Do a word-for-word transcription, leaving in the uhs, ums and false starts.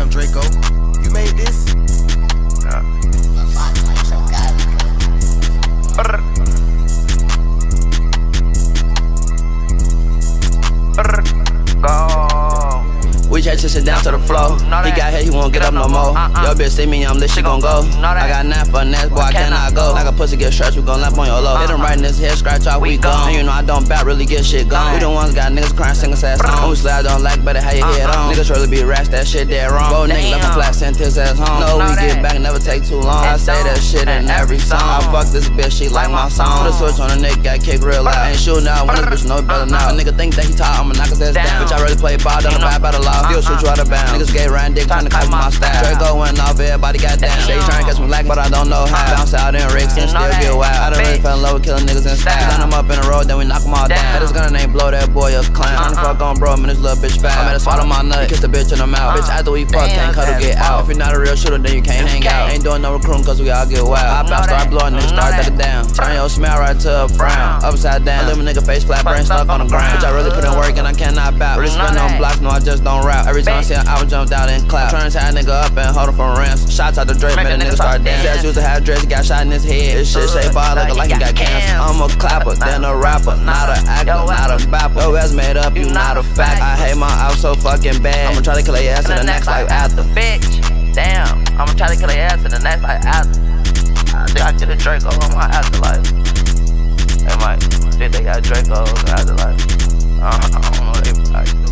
Damn, Draco, you made this? Yeah. Brr. Brr. Go. We just to sit down to the floor. He got hit, he won't get up no more. Yo bitch see me, I'm lit, she gon' go. I got nine for next, boy, I cannot go. Like a pussy get stretched, we gon' lap on your low. Hit him right in his head, scratch off, we gone. And you know I don't bat, really get shit gone. We the ones got niggas crying, singing sad songs. When we slide, don't like, better have your head on. Niggas really be rash, that shit dead wrong. Both niggas left him flat, sent his ass home. No, we get back, never take too long. I say that shit in every song. I fuck this bitch, she like my song. Put a switch on the neck, got kicked real loud. Ain't shooting out, when this bitch know better now. A nigga think that he tall, I'ma knock his ass down. Bitch, I really play ball, don't bad by the law. Still shoot you out of bounds. Niggas gay round dick, tryna cut my style. Draco went off, everybody got down. Say tryna catch me lacking, but I don't know how. Bounce out in Ricks and still get wild. I done really fell in love with killing niggas in style. Gun them up in the road, then we knock them all down. Had this gun name blow that boy a clown. Tryna fuck on bro, man, this little bitch foul. I made her swallow my nut, kiss the bitch in the mouth. Bitch, after we fuck, can't cuddle, get out. If you're not a real shooter, then you can't hang out. Ain't doing no recruiting, cause we all get wild. I bounce, start blowing, niggas start ducking down. Turn your smile right to a frown. Upside down, little nigga face flat, brain stuck on the ground. Bitch, I really put in work and I cannot bout. Really spin on blocks, no, I just don't rap. Every time I see an album jumped out and clap. Tryna tie a nigga up and hold him from ransom. Shots out the Drake, made a nigga start dancing. Says used to have dreads, he got shot in his head. This shit shaped ball looking like he got cancer. I'm a clapper, then a rapper, not a actor, not a bapper. Yo ass made up, you not a fact. I hate my out so fucking bad. I'ma try to kill your ass in the next life after. Bitch, damn, I'ma try to kill your ass in the next life after. I think I get a Draco on my afterlife. They might think they got Draco in the afterlife. I don't know, they like.